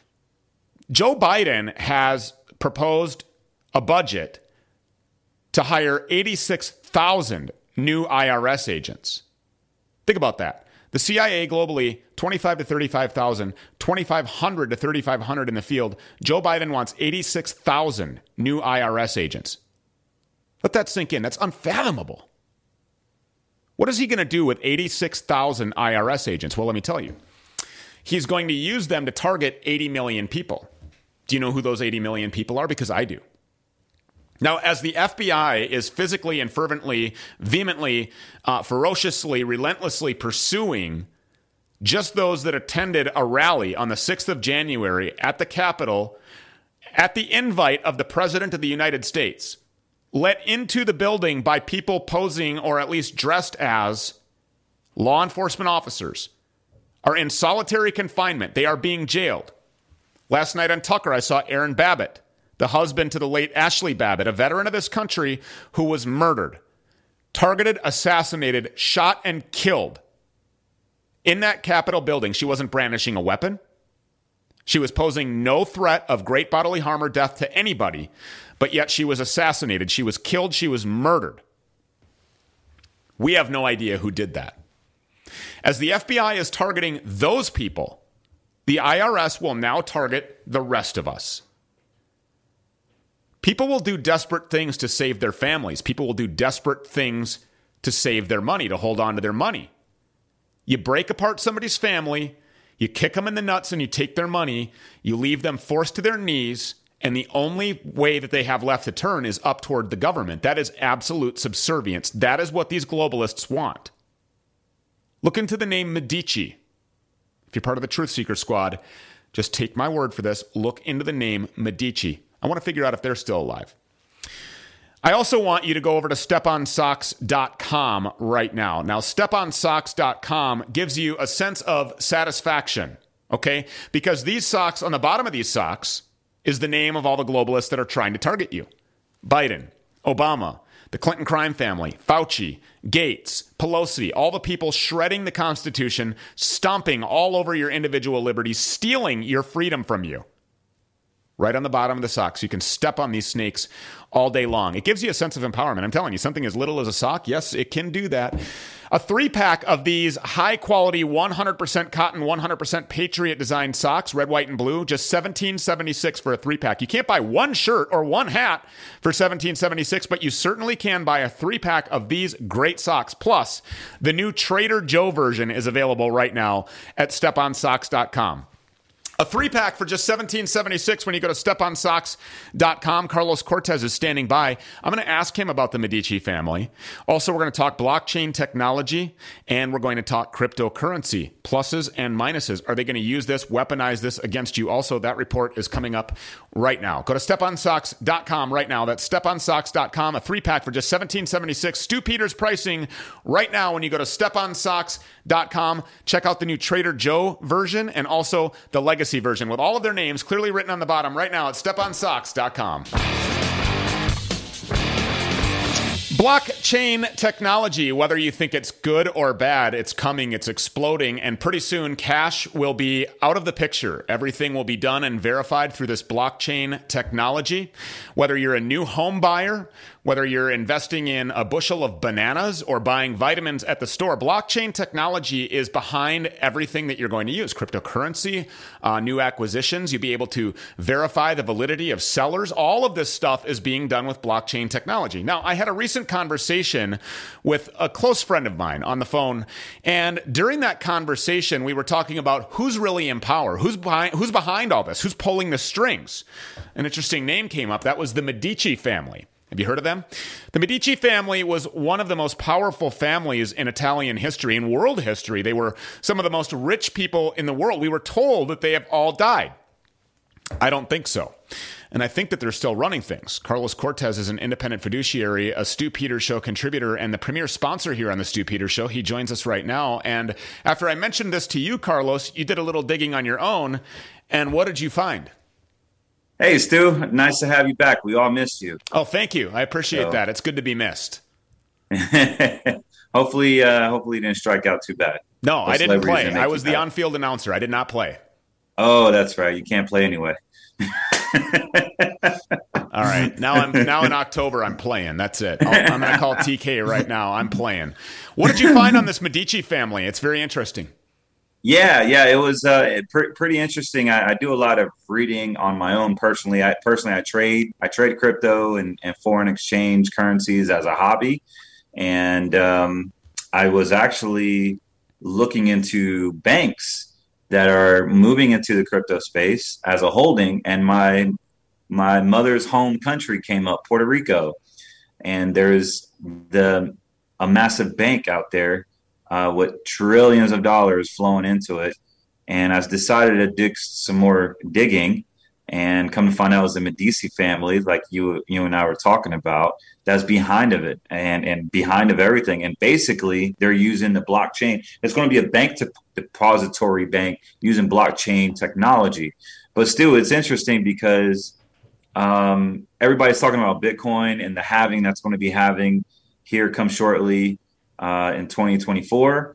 Joe Biden has proposed a budget to hire 86,000 new IRS agents. Think about that. The CIA globally, 25 to 35,000, 2,500 to 3,500 in the field. Joe Biden wants 86,000 new IRS agents. Let that sink in. That's unfathomable. What is he going to do with 86,000 IRS agents? Well, let me tell you. He's going to use them to target 80 million people. Do you know who those 80 million people are? Because I do. Now, as the FBI is physically and fervently, vehemently, ferociously, relentlessly pursuing just those that attended a rally on the 6th of January at the Capitol at the invite of the President of the United States, let into the building by people posing or at least dressed as law enforcement officers, are in solitary confinement. They are being jailed. Last night on Tucker, I saw Aaron Babbitt, the husband to the late Ashley Babbitt, a veteran of this country who was murdered, targeted, assassinated, shot, and killed in that Capitol building. She wasn't brandishing a weapon. She was posing no threat of great bodily harm or death to anybody, but yet she was assassinated. She was killed. She was murdered. We have no idea who did that. As the FBI is targeting those people, the IRS will now target the rest of us. People will do desperate things to save their families. People will do desperate things to save their money, to hold on to their money. You break apart somebody's family, you kick them in the nuts and you take their money, you leave them forced to their knees, and the only way that they have left to turn is up toward the government. That is absolute subservience. That is what these globalists want. Look into the name Medici. If you're part of the Truth Seeker Squad, just take my word for this. Look into the name Medici. I want to figure out if they're still alive. I also want you to go over to steponsocks.com right now. Now, steponsocks.com gives you a sense of satisfaction, okay? Because these socks, on the bottom of these socks, is the name of all the globalists that are trying to target you. Biden, Obama, the Clinton crime family, Fauci, Gates, Pelosi, all the people shredding the Constitution, stomping all over your individual liberties, stealing your freedom from you. Right on the bottom of the socks. You can step on these snakes all day long. It gives you a sense of empowerment. I'm telling you, something as little as a sock, yes, it can do that. A 3-pack of these high-quality, 100% cotton, 100% Patriot-designed socks, red, white, and blue, just $17.76 for a 3-pack. You can't buy one shirt or one hat for $17.76, but you certainly can buy a 3-pack of these great socks. Plus, the new Trader Joe version is available right now at steponsocks.com. A 3-pack for just $17.76 when you go to steponsocks.com. Carlos Cortez is standing by. I'm going to ask him about the Medici family. Also, we're going to talk blockchain technology, and we're going to talk cryptocurrency, pluses and minuses. Are they going to use this, weaponize this against you? Also, that report is coming up right now. Go to steponsocks.com right now. That's steponsocks.com. A 3-pack for just $17.76. Stu Peters pricing right now when you go to steponsocks.com. Check out the new Trader Joe version and also the Legacy version with all of their names clearly written on the bottom right now at steponsocks.com. Blockchain technology, whether you think it's good or bad, it's coming, it's exploding, and pretty soon cash will be out of the picture. Everything will be done and verified through this blockchain technology. Whether you're a new home buyer, whether you're investing in a bushel of bananas or buying vitamins at the store, blockchain technology is behind everything that you're going to use. Cryptocurrency, new acquisitions, you'll be able to verify the validity of sellers. All of this stuff is being done with blockchain technology. Now, I had a recent conversation with a close friend of mine on the phone, and during that conversation, we were talking about who's really in power, who's behind all this, who's pulling the strings. An interesting name came up. That was the Medici family. Have you heard of them? The Medici family was one of the most powerful families in Italian history, in world history. They were some of the most rich people in the world. We were told that they have all died. I don't think so. And I think that they're still running things. Carlos Cortez is an independent fiduciary, a Stu Peters Show contributor, and the premier sponsor here on the Stu Peters Show. He joins us right now. And after I mentioned this to you, Carlos, you did a little digging on your own. And what did you find? Hey, Stu. Nice to have you back. We all missed you. Oh, thank you. I appreciate that. It's good to be missed. Hopefully you didn't strike out too bad. No, I didn't play. I was the on-field announcer. I did not play. Oh, that's right. You can't play anyway. All right. Now in October, I'm playing. That's it. I'm going to call TK right now. I'm playing. What did you find on this Medici family? It's very interesting. Yeah, it was pretty interesting. I do a lot of reading on my own personally. I trade crypto and foreign exchange currencies as a hobby, and I was actually looking into banks that are moving into the crypto space as a holding. And my mother's home country came up, Puerto Rico, and there's a massive bank out there with trillions of dollars flowing into it. And I decided to dig some more digging, and come to find out it was the Medici family, like you and I were talking about, that's behind of it and behind of everything. And basically they're using the blockchain. It's going to be a bank to depository bank using blockchain technology. But still, it's interesting because everybody's talking about Bitcoin and the halving that's going to be having here come shortly in 2024.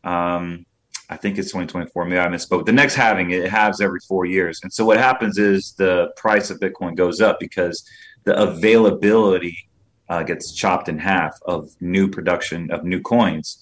I think it's 2024. Maybe I misspoke. The next halving, it halves every 4 years. And so what happens is the price of Bitcoin goes up because the availability gets chopped in half of new production of new coins.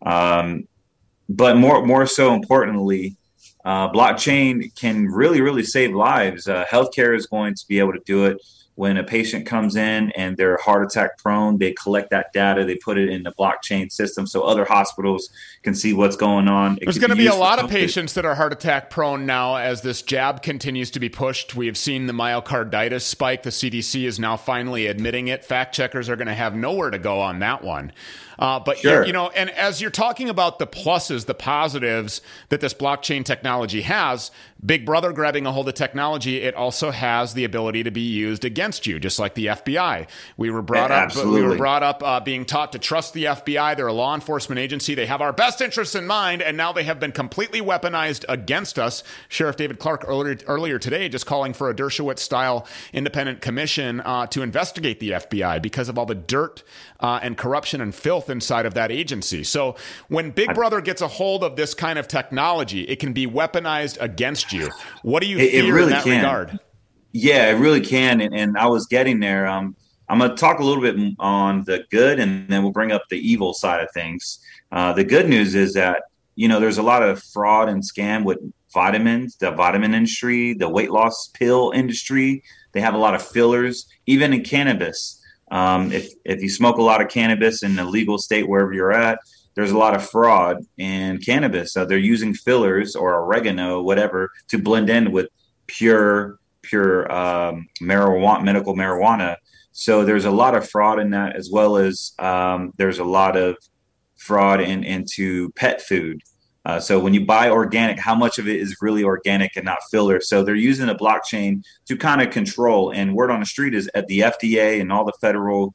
But more so importantly, blockchain can really, really save lives. Healthcare is going to be able to do it. When a patient comes in and they're heart attack prone, they collect that data, they put it in the blockchain system so other hospitals can see what's going on. There's going to be a lot of patients that are heart attack prone now as this jab continues to be pushed. We have seen the myocarditis spike. The CDC is now finally admitting it. Fact checkers are going to have nowhere to go on that one. But, sure. And as you're talking about the pluses, the positives that this blockchain technology has, Big Brother grabbing a hold of technology, it also has the ability to be used against you, just like the FBI. We were brought up being taught to trust the FBI. They're a law enforcement agency. They have our best interests in mind, and now they have been completely weaponized against us. Sheriff David Clark earlier today just calling for a Dershowitz-style independent commission to investigate the FBI because of all the dirt and corruption and filth inside of that agency. So when Big Brother gets a hold of this kind of technology, it can be weaponized against you. What do you fear in that regard? Yeah, it really can. And I was getting there. I'm going to talk a little bit on the good, and then we'll bring up the evil side of things. The good news is that, there's a lot of fraud and scam with vitamins, the vitamin industry, the weight loss pill industry. They have a lot of fillers, even in cannabis. If you smoke a lot of cannabis in the legal state, wherever you're at, there's a lot of fraud in cannabis. So they're using fillers or oregano, whatever, to blend in with pure marijuana, medical marijuana. So there's a lot of fraud in that, as well as there's a lot of fraud into pet food. So when you buy organic, how much of it is really organic and not filler? So they're using the blockchain to kind of control. And word on the street is at the FDA and all the federal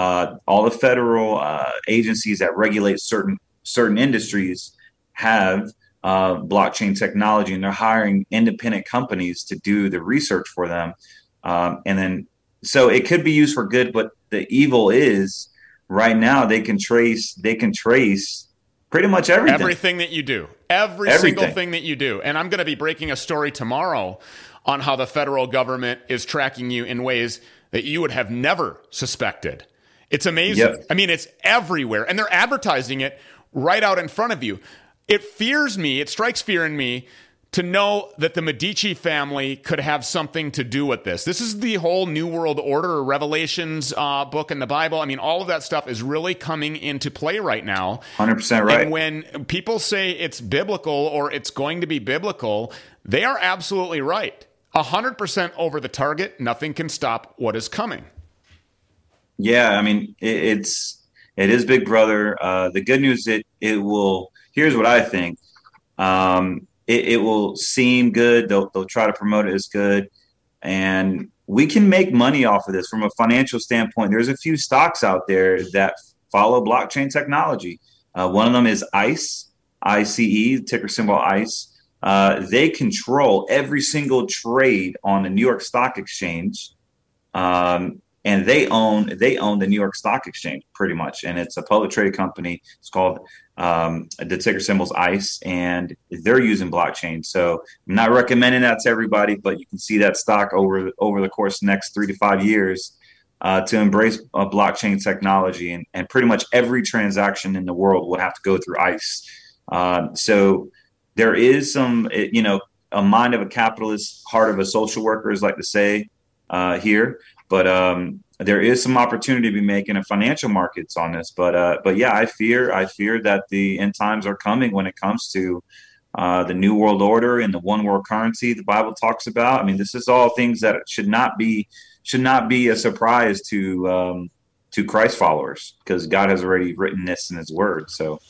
agencies that regulate certain industries have blockchain technology, and they're hiring independent companies to do the research for them. So it could be used for good, but the evil is right now they can trace pretty much everything that you do, every single thing that you do. And I'm going to be breaking a story tomorrow on how the federal government is tracking you in ways that you would have never suspected. It's amazing. Yep. I mean, it's everywhere, and they're advertising it right out in front of you. It strikes fear in me to know that the Medici family could have something to do with this. This is the whole New World Order or Revelations book in the Bible. I mean, all of that stuff is really coming into play right now. 100% right. And when people say it's biblical or it's going to be biblical, they are absolutely right. 100% over the target. Nothing can stop what is coming. Yeah, I mean, it is Big Brother. The good news, it will. Here's what I think. It will seem good. They'll try to promote it as good, and we can make money off of this from a financial standpoint. There's a few stocks out there that follow blockchain technology. One of them is ICE, ICE, ticker symbol ICE. They control every single trade on the New York Stock Exchange, and they own the New York Stock Exchange pretty much. And it's a public traded company. It's called the ticker symbol's ICE, and they're using blockchain. So I'm not recommending that to everybody, but you can see that stock over the course of the next 3 to 5 years to embrace blockchain technology, and pretty much every transaction in the world will have to go through ICE. So there is some, a mind of a capitalist, heart of a social worker, as like to say here. But there is some opportunity to be making in financial markets on this. But yeah, I fear that the end times are coming when it comes to the New World Order and the one world currency the Bible talks about. I mean, this is all things that should not be a surprise to Christ followers, because God has already written this in His Word. So.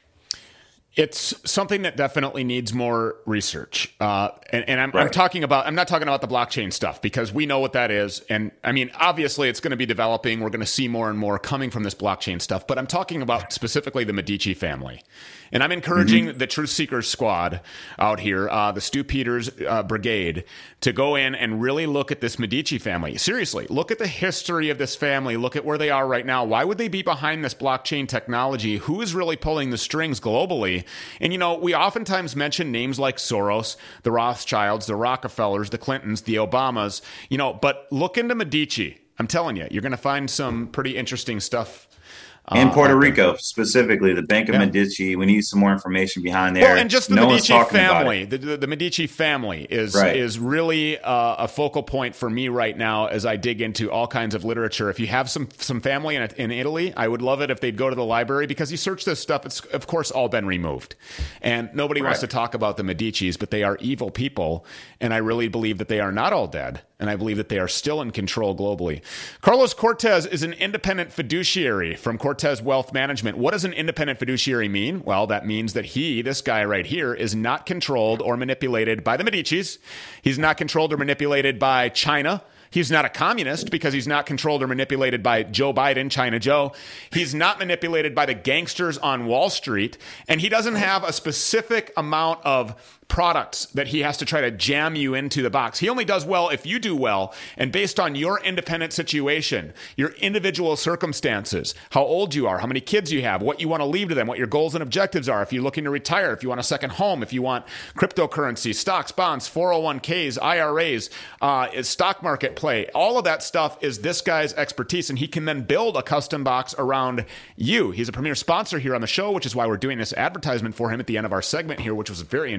It's something that definitely needs more research. And I'm not talking about the blockchain stuff, because we know what that is. And I mean, obviously it's going to be developing. We're going to see more and more coming from this blockchain stuff, but I'm talking about specifically the Medici family. And I'm encouraging the Truth Seekers squad out here, the Stu Peters brigade, to go in and really look at this Medici family. Seriously, look at the history of this family. Look at where they are right now. Why would they be behind this blockchain technology? Who is really pulling the strings globally? And, we oftentimes mention names like Soros, the Rothschilds, the Rockefellers, the Clintons, the Obamas, but look into Medici. I'm telling you, you're going to find some pretty interesting stuff. In Puerto Rico, specifically, the Bank of Medici. We need some more information behind there. Well, and just the Medici family. The Medici family is really a focal point for me right now as I dig into all kinds of literature. If you have some family in Italy, I would love it if they'd go to the library, because you search this stuff, it's of course all been removed. And nobody wants to talk about the Medicis, but they are evil people. And I really believe that they are not all dead. And I believe that they are still in control globally. Carlos Cortez is an independent fiduciary from Cortez Wealth Management. What does an independent fiduciary mean? Well, that means that this guy right here, is not controlled or manipulated by the Medicis. He's not controlled or manipulated by China. He's not a communist because he's not controlled or manipulated by Joe Biden, China Joe. He's not manipulated by the gangsters on Wall Street. And he doesn't have a specific amount of products that he has to try to jam you into the box. He only does well if you do well, and based on your independent situation, your individual circumstances, how old you are, how many kids you have, what you want to leave to them, what your goals and objectives are, if you're looking to retire, if you want a second home, if you want cryptocurrency, stocks, bonds, 401ks, IRAs, stock market play. All of that stuff is this guy's expertise, and he can then build a custom box around you. He's a premier sponsor here on the show, which is why we're doing this advertisement for him at the end of our segment here, which was very informative.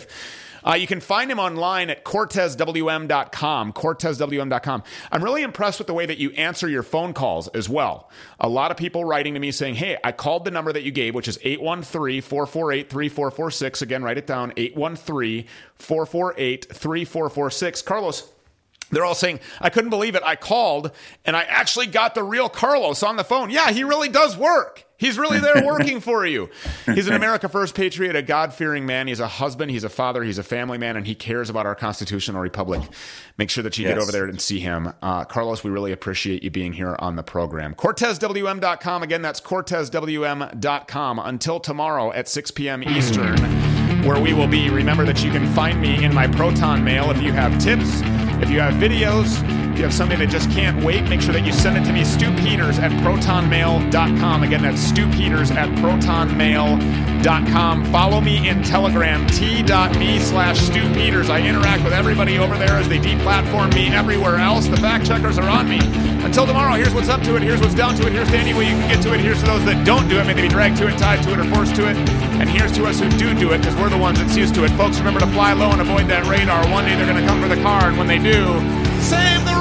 with. You can find him online at CortezWM.com, CortezWM.com. I'm really impressed with the way that you answer your phone calls as well. A lot of people writing to me saying, hey, I called the number that you gave, which is 813-448-3446. Again, write it down, 813-448-3446. Carlos, they're all saying, I couldn't believe it. I called and I actually got the real Carlos on the phone. Yeah, he really does work. He's really there working for you. He's an America First patriot, a God-fearing man. He's a husband, he's a father, he's a family man, and he cares about our constitutional republic. Make sure that you get over there and see him. Carlos, we really appreciate you being here on the program. CortezWM.com. Again, that's CortezWM.com. Until tomorrow at 6 p.m. Eastern, where we will be. Remember that you can find me in my Proton Mail if you have tips, if you have videos, if you have something that just can't wait, make sure that you send it to me, Stu Peters at ProtonMail.com. Again, that's Stu Peters at ProtonMail.com. Follow me in Telegram, t.me/Stu Peters. I interact with everybody over there as they deplatform me everywhere else. The fact checkers are on me. Until tomorrow, here's what's up to it, here's what's down to it, here's the only way you can get to it, here's to those that don't do it, may they be dragged to it, tied to it, or forced to it, and here's to us who do it, because we're the ones that's used to it. Folks, remember to fly low and avoid that radar. One day they're going to come for the car, and when they do, save the